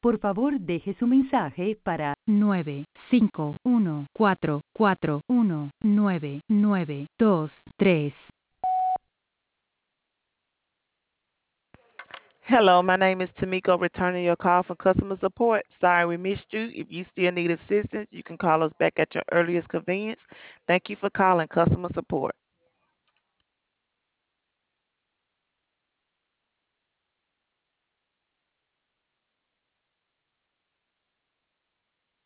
Por favor, deje su mensaje para 95144199923. Hello, my name is Tamiko, returning your call from customer support. Sorry we missed you. If you still need assistance, you can call us back at your earliest convenience. Thank you for calling customer support.